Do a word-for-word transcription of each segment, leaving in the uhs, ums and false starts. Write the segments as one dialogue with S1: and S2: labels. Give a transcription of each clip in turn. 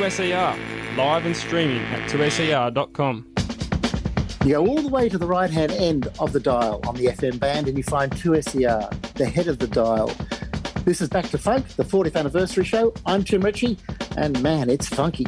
S1: S E R, live and streaming at two S E R dot com.
S2: You go all the way to the right-hand end of the dial on the F M band and you find two S E R, the head of the dial. This is Back to Funk, the fortieth anniversary show. I'm Tim Ritchie, and man, it's funky.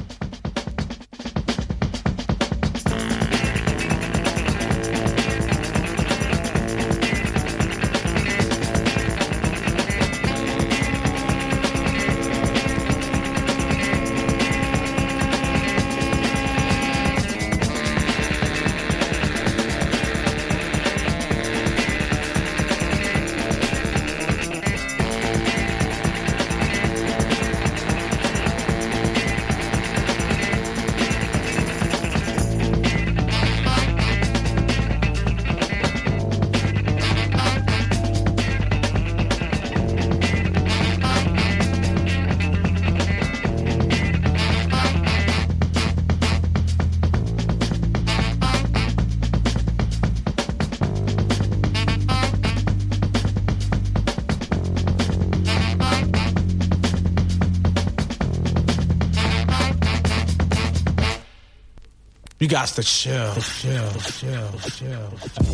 S3: You got to chill, chill, chill, chill.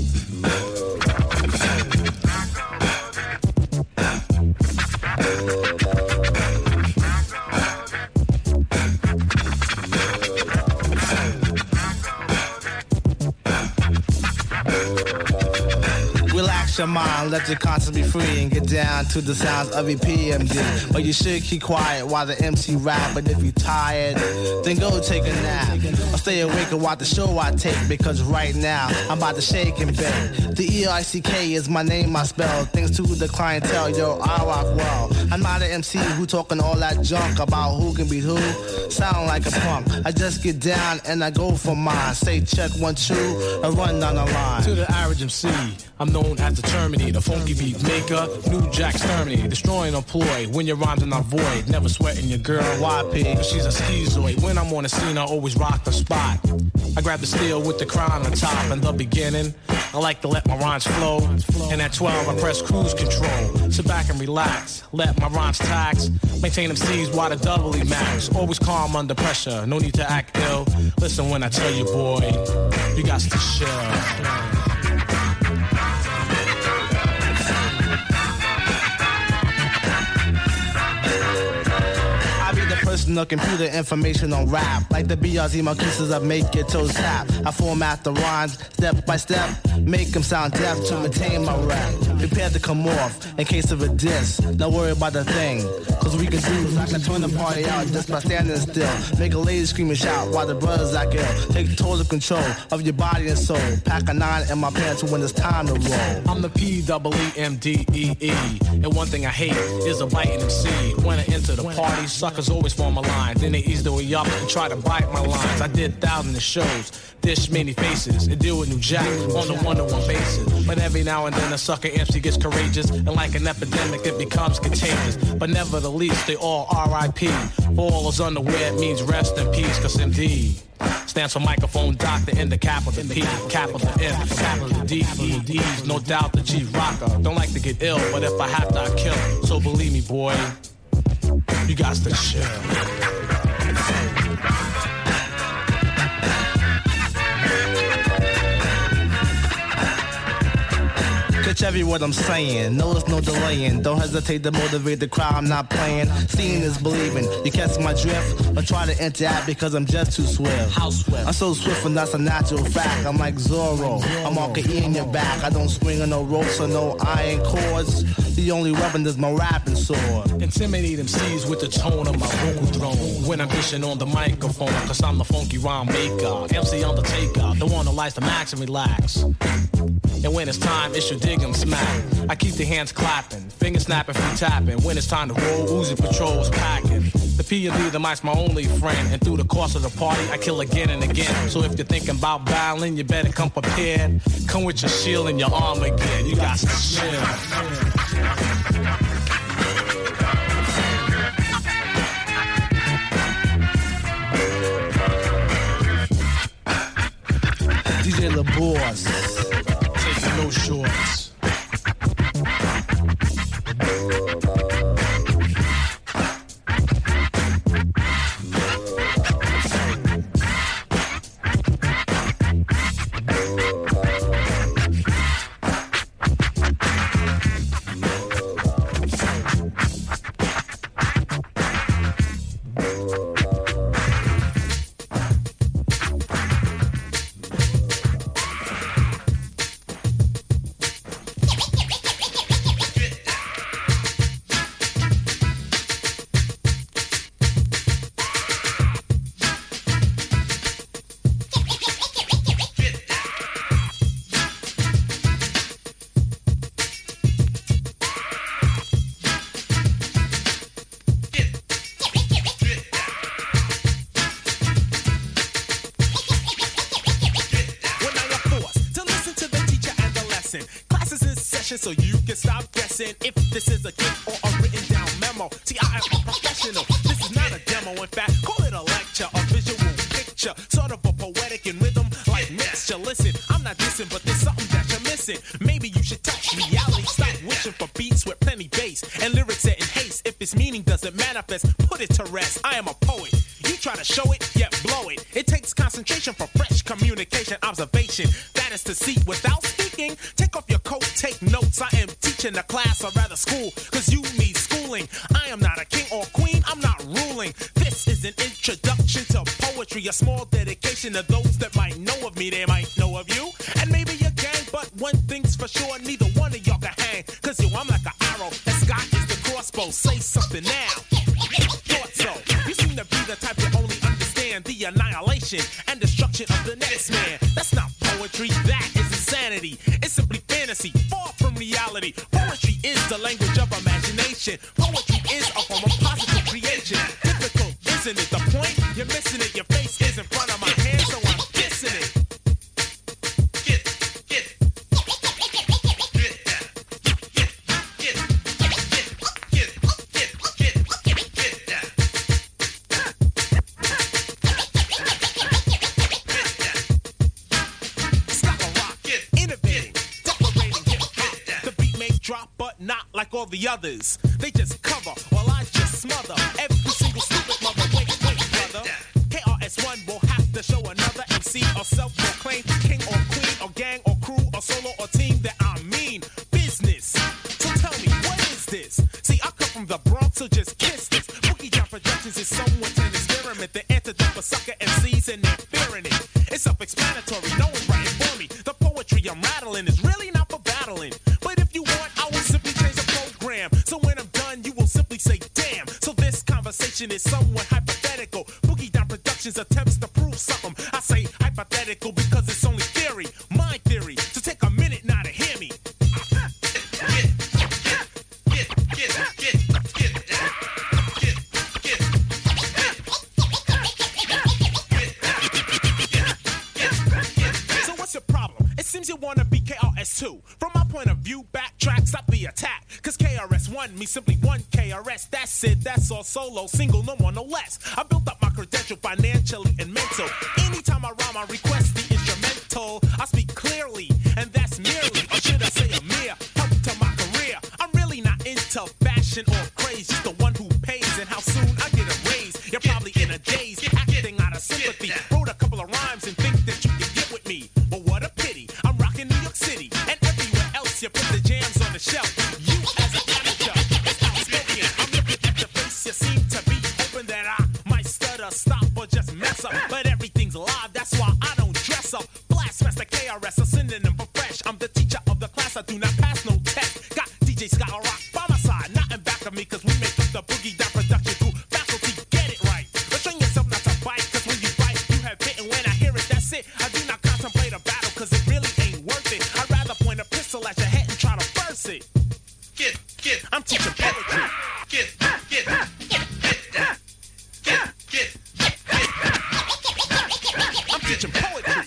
S3: Relax your mind, let your conscience be free and get down to the sounds of E P M D. But you should keep quiet while the M C rap. But if you tired, then go take a nap. Or stay awake and watch the show I take, because right now I'm about to shake and bake. The E I C K is my name, I spell. Thanks to the clientele, yo, I rock well. I'm not an M C who talking all that junk about who can beat who. Sound like a punk. I just get down and I go for mine. Say check one, two, and run down the line. To the average M C, I'm known as the Terminator, funky beat maker, New Jack Exterminator, destroying a ploy. When your rhymes are not void, never sweating your girl Y P, cause she's a schizoid. When I'm on the scene, I always rock the spot. I grab the steel with the crown on top. In the beginning, I like to let my rhymes flow. And at twelve, I press cruise control. Sit back and relax, let my rhymes tax. Maintain them C's while the doubly max. Always calm under pressure, no need to act ill. Listen when I tell you, boy, you got to chill. Personal computer information on rap. Like the B R Z Marquesas, I make your toes tap. I format the rhymes step by step, make them sound deaf to maintain my rap. Prepare to come off in case of a diss. Don't worry about the thing, cause we can do. I can turn the party out just by standing still. Make a lady scream and shout while the brothers act ill. Take total control of your body and soul. Pack a nine in my pants when it's time to roll. I'm the P E E M D E E. And one thing I hate is a biting M C. When I enter the party, suckers always form my line. Then they ease the way up and try to bite my lines. I did thousands of shows, dish many faces, and deal with New Jack on the one-to-one basis. But every now and then a sucker M C gets courageous, and like an epidemic it becomes contagious. But never the least, they all R I P. For all those unaware, it means rest in peace, cause M D stands for microphone doctor in the capital P, capital M, capital D, E, D's, no doubt the G rocker. Don't like to get ill, but if I have to, I kill. So believe me, boy, you got to chill. Catch every word I'm saying, no it's no delaying. Don't hesitate to motivate the crowd, I'm not playing. Seeing is believing, you catch my drift. But try to interact because I'm just too swift. How swift? I'm so swift and that's a natural fact. I'm like Zorro, I'm all E in your back. I don't swing on no ropes or no iron cords. The only weapon is my rapping sword. Intimidate M Cs with the tone of my vocal throne. When I'm dishing on the microphone, cause I'm the funky rhyme maker. M C Undertaker, the one who likes to max and relax. And when it's time, it's your dig 'em smack. I keep the hands clapping, fingers snapping, feet tapping. When it's time to roll, Uzi Patrol's packing. The P and D, the mic's my only friend. And through the course of the party, I kill again and again. So if you're thinking about battling, you better come prepared. Come with your shield and your armor again. You got to chill. D J LaBoss, taking no shorts.
S4: so you can stop guessing if this is a gift or a written down memo. See, I am a professional. This is not a demo. In fact, call it a lecture, a visual picture, sort of a poetic in rhythm like mixture. Listen, I'm not dissing, but there's something that you're missing. Maybe you should touch reality. Stop wishing for beats with plenty bass and lyrics set in haste. If its meaning doesn't manifest, put it to rest. I am a poet. You try to show it, yet blow it. It takes concentration for fresh communication, observation. That is to see without speaking. Take off your coat, take notes. I am teaching a class, or rather school, cause you need schooling. I am not a king or queen, I'm not ruling. This is an introduction to poetry, a small dedication to those that might know of me. They might know of you, and maybe your gang. But one thing's for sure, neither one of y'all can hang. Cause yo, I'm like an arrow, and Scott is the crossbow. Say something now. Thought so. You seem to be the type that only understand the annihilation and destruction of the next man. That's not poetry, that is insanity. It's simply fantasy, far from reality. Poetry is the language of imagination. Poetry is a form of positive creation. Difficult, isn't it? The point? You're missing it. Your face is in front of my hand, so I'm kissing it. Drop, but not like all the others. They just cover while I just smother every single stupid mother. Wait, wait, brother. K R S One will have to show another M C or self-proclaimed king or queen or gang or crew or solo or team that I mean business. So tell me, what is this? See, I come from the Bronx, so just kiss this. Boogie Down Productions is somewhat an experiment. The antidote for sucker M Cs and they're fearing it. It's self-explanatory, no one's writing for me. The poetry I'm rattling is really not for battling. But if you want, I will simply change the program. So when I'm done, you will simply say, damn. So this conversation is somewhat hypothetical. Boogie Down Productions attempts to prove something. I say hypothetical because it's only theory, my theory. So take a minute now to hear me. So what's your problem? It seems you wanna be K R S two. From my point of view, backtrack, stop the attack. Cause K R S One means simply one K R S. That's it, that's all, solo, single, no more, no less. I built up my credential financially and mental. Anytime I rhyme, I request the instrumental. I speak clearly, and that's merely, or should I say a mere, help to my career. I'm really not into fashion or craze, just the one who pays and how soon I get a raise. You're probably in a daze, acting out of sympathy. Wrote a couple of rhymes and think that you can get with me. But what a pity, I'm rocking New York City, and everywhere else you put the jams on the shelf. You as a amateur, it's outspoken. I'm looking at the face, you seem to be hoping that I might stutter, stop, or just mess up. But everything's live, that's why I don't dress up. Blast Master K R S, a synonym for fresh. I'm the teacher of the class, I do not pass no test. Got D J Scott Rock by my side, not in back of me, cause we make up the Boogie Down Production crew. Faculty, get it right. Restrain yourself not to bite, cause when you bite, you have bit, and when I hear it, that's it. I do not contemplate a battle, cause it really ain't worth it. I'd rather point a pistol at your head and try to burst it. Get, get, I'm teaching poetry. Get, get, get, get that. Get, get, get, get. I'm teaching poetry.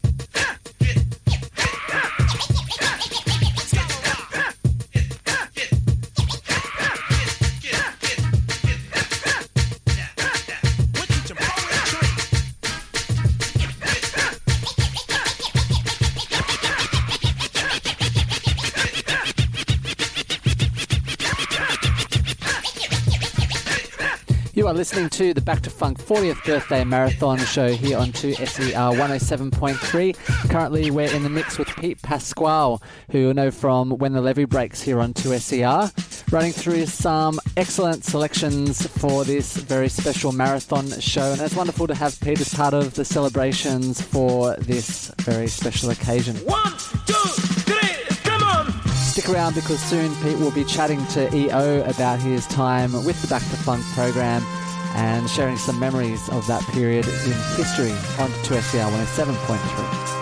S5: You are listening to the Back to Funk fortieth Birthday Marathon show here on two S E R one oh seven point three. Currently, we're in the mix with Pete Pasquale, who you'll know from When the Levee Breaks here on two S E R, running through some excellent selections for this very special marathon show. And it's wonderful to have Pete as part of the celebrations for this very special occasion.
S6: One, two, three, come on!
S5: Stick around because soon Pete will be chatting to E O about his time with the Back to Funk program and sharing some memories of that period in history on two S E R one oh seven point three.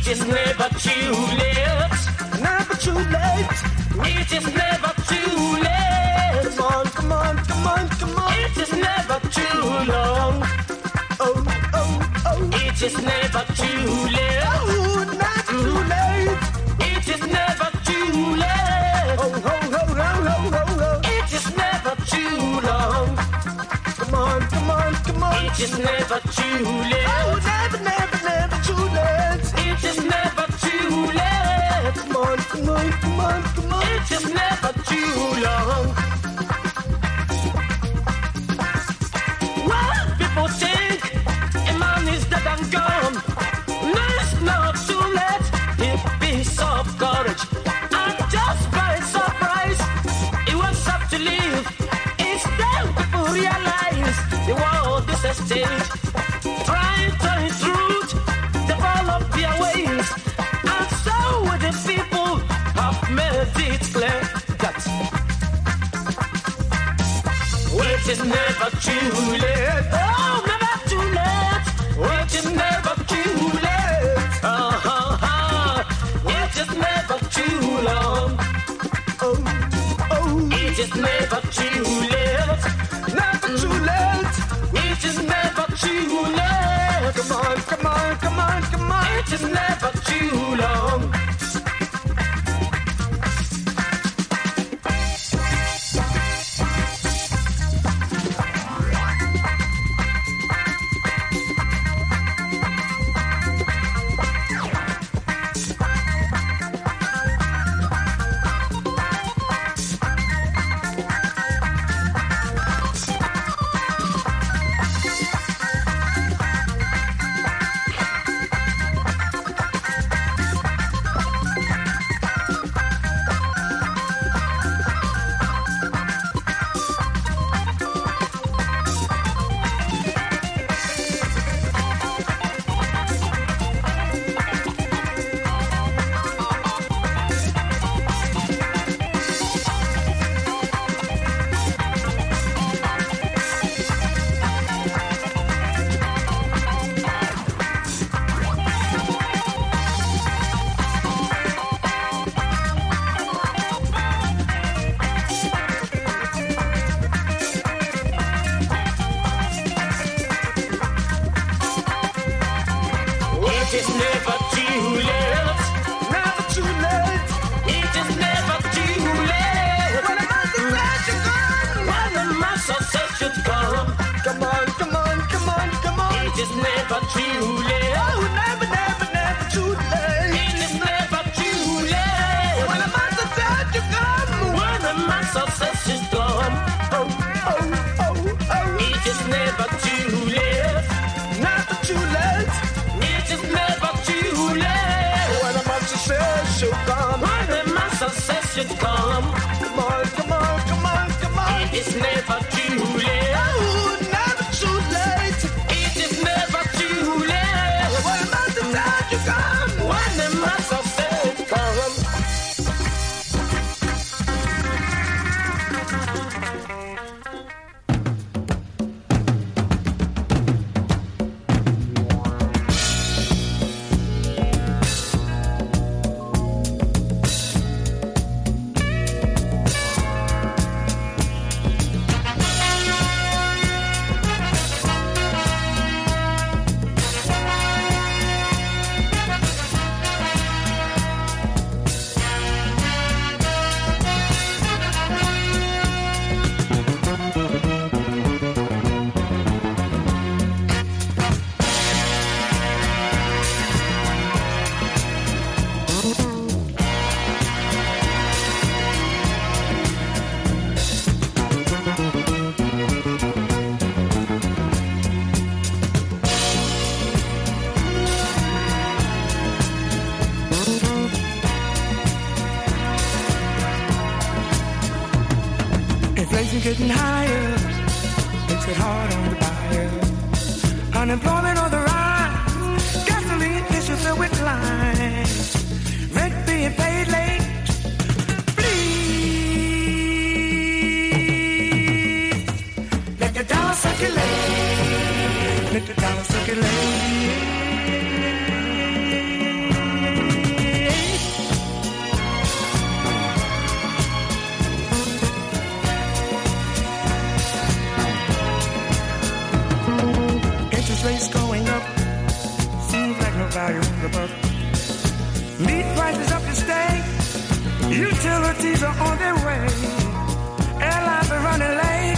S6: is never too late. Never too late. It is never too late. Come on, come on, come on, come on. It is never too long. Oh, oh, oh. It is never too late. Oh, never mm. too late. It is never too late. Oh, ho, ho, ho, ho, ho, ho. It is never too long. Come on, come on, come on. It is never too late. Oh, never, never, never too late. It is never too late. Come on, come on, come on, come on. It is never too long. Well, people think a man is dead and gone. No, it's not too late. If piece of courage and just by surprise, he wants up to live. It's time people realize the world is a stage. Trying to intrude, develop their ways, and so the people have made it clear that wait is never too late. Oh, never too late. Wait is never too late. Uh huh. It is never too long. Oh, oh. It is never too late. Never too late. It is never too late. Come on, come on, come on, come on. It is never too long.
S7: Getting higher, makes it hard on the buyer. Unemployment on the rise, gasoline issues filled with lines, rent being paid late. Please let the dollar circulate, let the dollar circulate. up. Meat prices up to stay. Utilities are on their way. Airlines are running late.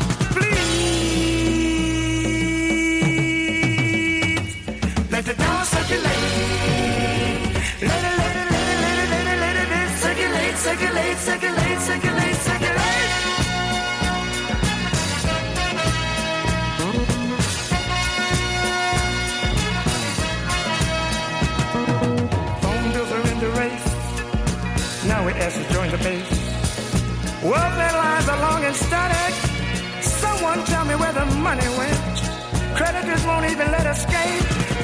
S7: Please let the dollar circulate. Let it, let it, let it, let it, let it, let it, let it circulate, circulate, circulate, circulate, circulate. Phone bills are in the race. Now we ask to join the base. Welfare lines are long and static. Someone tell me where the money went. Creditors won't even let us escape.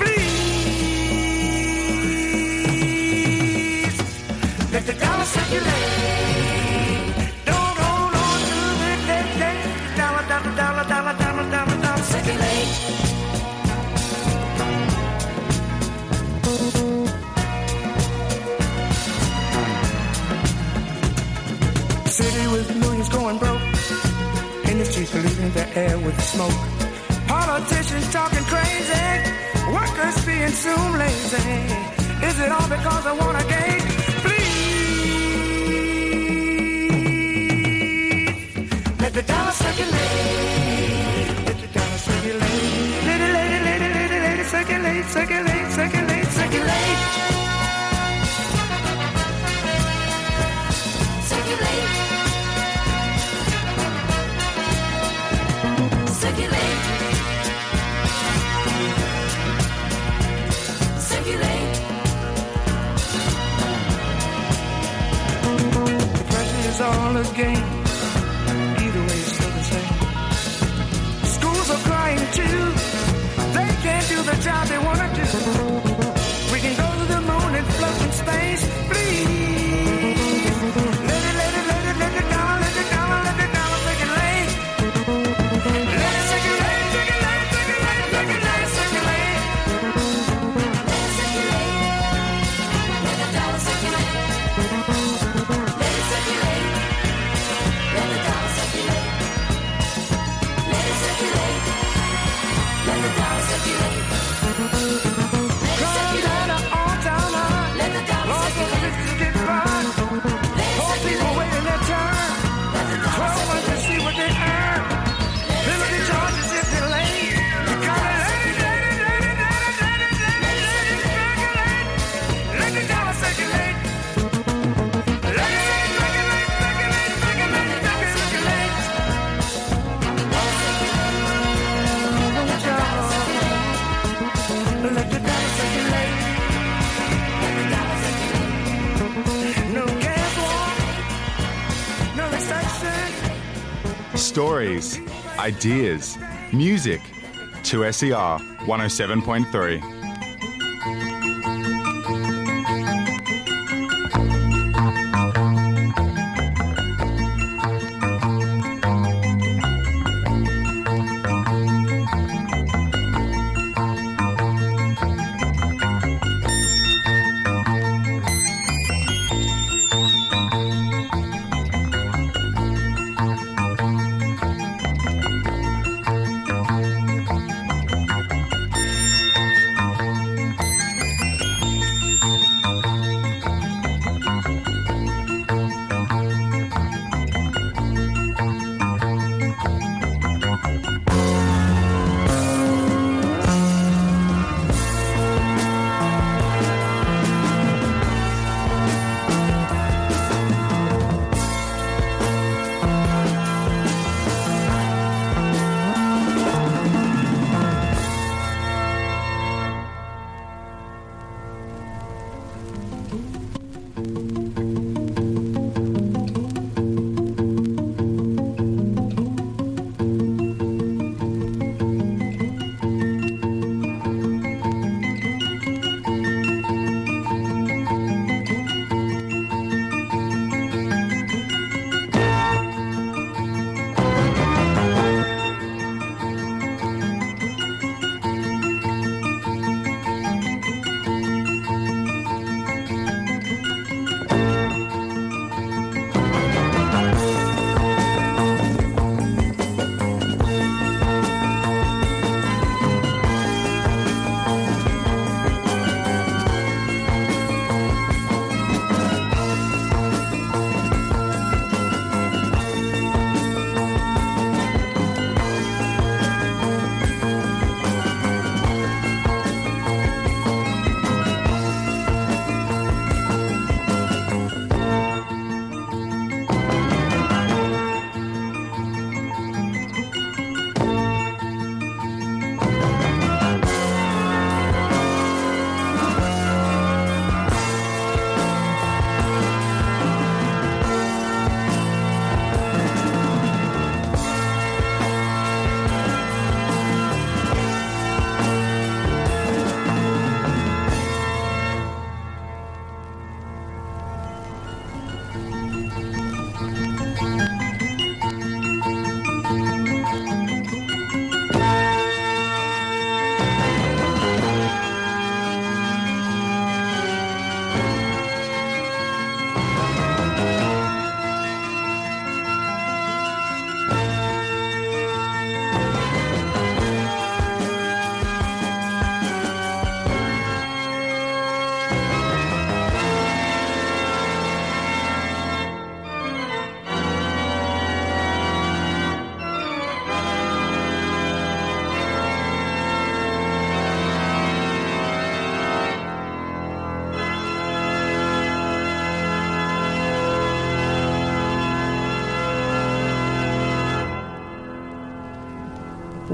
S7: Please let the dollar circulate. Don't hold on to the dead, dead. Dollar, dollar, dollar, dollar, dollar, dollar, dollar, circulate. City with millions going broke. Industries polluting the air with smoke. Politicians talking crazy. Workers being soon lazy. Is it all because I want a gate? Please let the dollar circulate. Let the dollar circulate. Let it, let it, let it, let it, let it circulate, circulate, circulate, circulate. Circulate. Circulate. Circulate. The pressure is all a game. Either way, it's still the same. Schools are crying too. They can't do the job they want to do. We can go to the moon and float in space. Please. Let it, let it, let it, let it down, let it down, let it down, circulate. Let it circulate, circulate, circulate, circulate, circulate. Let it circulate. Let the dollar circulate. Let it circulate. Let the dollar circulate. Let it circulate. Let the dollar circulate. Let it circulate. All down, let the dollar circulate. Get by. Hold people waiting their turn. Twelve months to see what they earn. Penalty charges if they're late. You gotta let it, let it, let it, let it, let it, let it, let it circulate. Let the dollar circulate. Let it circulate, circulate, circulate, circulate, circulate. Let the dollar circulate. No gas walk, no recession.
S8: Stories, ideas, music. two S E R one oh seven point three.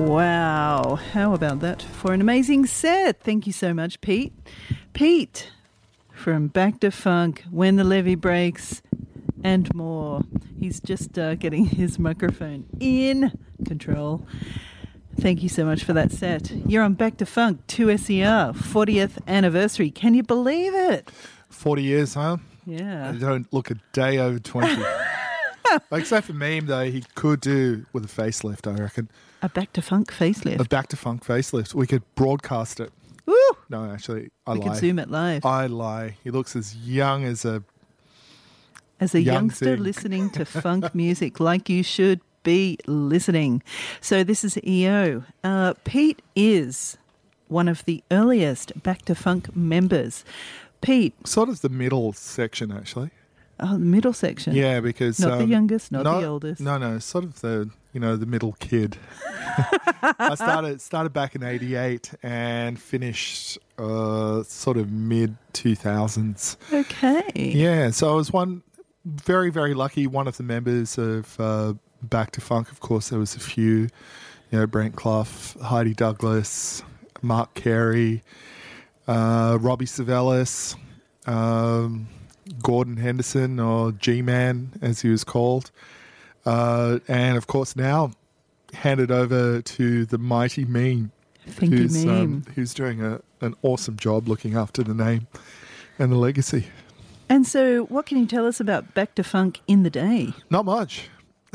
S9: Wow. How about that for an amazing set? Thank you so much, Pete. Pete from Back to Funk, When the Levee Breaks, and more. He's just uh, getting his microphone in control. Thank you so much for that set. You're on Back to Funk, two S E R, fortieth anniversary. Can you believe it?
S10: forty years, huh?
S9: Yeah.
S10: I don't look a day over twenty. Except for Meme, though, he could do with a facelift, I reckon.
S9: A Back to Funk facelift.
S10: A Back to Funk facelift. We could broadcast it.
S9: Woo!
S10: No, actually, I
S9: we
S10: lie.
S9: could zoom it live.
S10: I lie. He looks as young as a
S9: As a
S10: young
S9: youngster
S10: thing.
S9: listening to funk music like you should be listening. So this is E O. Uh, Pete is one of the earliest Back to Funk members. Pete.
S10: Sort of the middle section, actually.
S9: Oh, the middle section.
S10: Yeah, because
S9: Not the
S10: um,
S9: youngest, not the oldest.
S10: No, no, sort of the you know the middle kid. I started started back in eighty-eight and finished uh, sort of mid two thousands.
S9: Okay.
S10: Yeah, so I was one very very lucky one of the members of uh, Back to Funk. Of course, there was a few, you know, Brent Clough, Heidi Douglas, Mark Carey, uh, Robbie Savellis. Um, Gordon Henderson, or G-Man as he was called, uh, and of course now handed over to the mighty Meme,
S9: Thank you,
S10: who's,
S9: Meme.
S10: um, who's doing a, an awesome job looking after the name and the legacy.
S9: And so what can you tell us about Back to Funk in the day?
S10: Not much.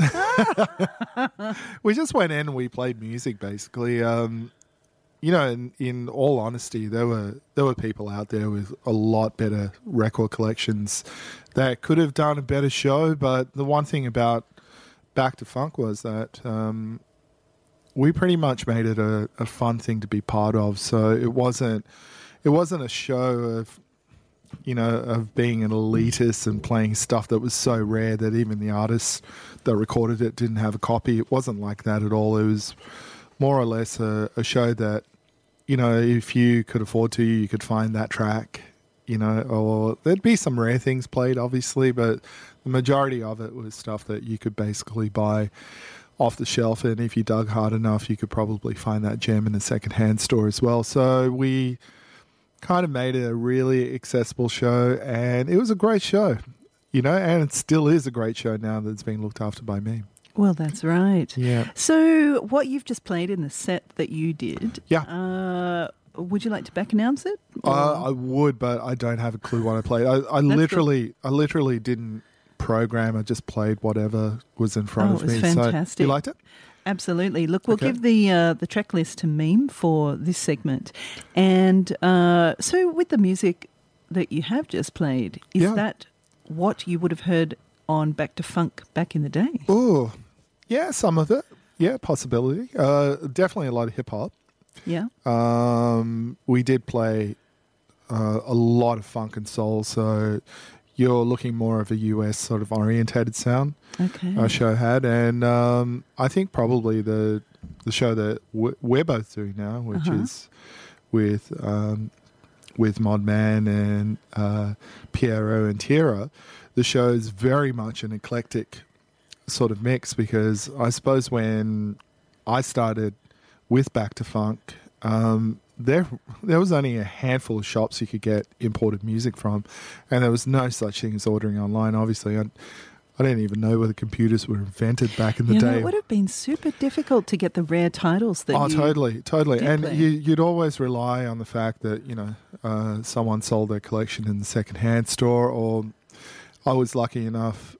S10: We just went in and we played music, basically. Um, you know, in, in all honesty, there were there were people out there with a lot better record collections that could have done a better show. But the one thing about Back to Funk was that um, we pretty much made it a, a fun thing to be part of. So it wasn't it wasn't a show of you know of being an elitist and playing stuff that was so rare that even the artists that recorded it didn't have a copy. It wasn't like that at all. It was more or less a, a show that, you know, if you could afford to, you could find that track, you know, or there'd be some rare things played, obviously, but the majority of it was stuff that you could basically buy off the shelf, and if you dug hard enough, you could probably find that gem in a second-hand store as well. So we kind of made it a really accessible show, and it was a great show, you know, and it still is a great show now that's being looked after by me.
S9: Well, that's right.
S10: Yeah.
S9: So what you've just played in the set that you did,
S10: yeah.
S9: Uh, would you like to back announce it?
S10: Uh, I would, but I don't have a clue what I played. I, I literally, I literally didn't program. I just played whatever was in front
S9: oh,
S10: of
S9: it was
S10: me.
S9: fantastic.
S10: So you liked it?
S9: Absolutely. Look, we'll
S10: Okay.
S9: give the uh, the track list to Meme for this segment. And uh, so with the music that you have just played, is
S10: Yeah.
S9: that what you would have heard on Back to Funk back in the day?
S10: Oh, yeah, some of it. Yeah, possibility. Uh, definitely a lot of hip hop.
S9: Yeah.
S10: Um, we did play uh, a lot of funk and soul, so you're looking more of a U S sort of orientated sound.
S9: Okay.
S10: Our show had, and um, I think probably the the show that w- we're both doing now, which
S9: Uh-huh.
S10: is with um, with Mod Man and uh, Piero and Tierra, the show is very much an eclectic sort of mix, because I suppose when I started with Back to Funk, um, there there was only a handful of shops you could get imported music from, and there was no such thing as ordering online. Obviously, I, I didn't even know whether computers were invented back in the
S9: You know,
S10: day.
S9: it would have been super difficult to get the rare titles that
S10: Oh,
S9: you
S10: totally, totally.
S9: did
S10: And
S9: play.
S10: you, you'd always rely on the fact that, you know, uh, someone sold their collection in the second-hand store, or I was lucky enough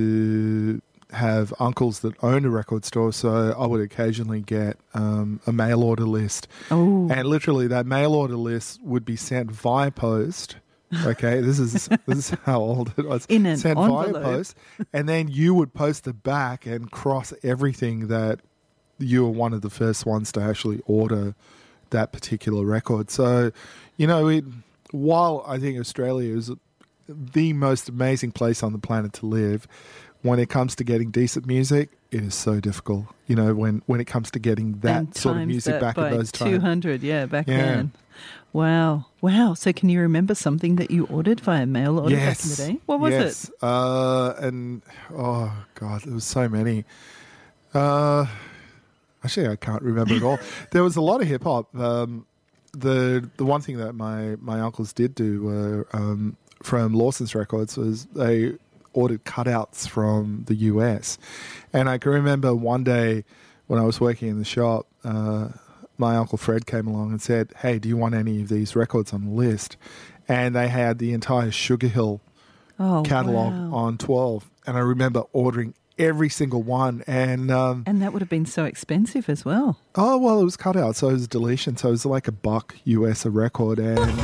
S10: to have uncles that owned a record store, so I would occasionally get um, a mail order list.
S9: Oh.
S10: And literally that mail order list would be sent via post. Okay, this is this is how old it was.
S9: In an
S10: sent
S9: envelope.
S10: via post, and then you would post it back and cross everything that you were one of the first ones to actually order that particular record. So, you know, it, while I think Australia is the most amazing place on the planet to live, when it comes to getting decent music, it is so difficult. You know, when, when it comes to getting that
S9: And
S10: sort of
S9: times
S10: music
S9: that
S10: back
S9: by
S10: in those times.
S9: two hundred, yeah, back
S10: Yeah.
S9: then. Wow. Wow. So can you remember something that you ordered via mail order
S10: yes.
S9: back in the day? What was
S10: yes.
S9: it?
S10: Uh, and, oh, God, there was so many. Uh, Actually, I can't remember at all. There was a lot of hip hop. Um, the the one thing that my, my uncles did do were um, from Lawson's Records was they ordered cutouts from the U S. And I can remember one day when I was working in the shop, uh, my Uncle Fred came along and said, hey, do you want any of these records on the list? And they had the entire Sugar Hill
S9: oh,
S10: catalogue
S9: wow.
S10: on twelve. And I remember ordering every single one. And um,
S9: and that would have been so expensive as well.
S10: Oh, well, it was cut out, so it was deletion. So it was like a buck U S a record. And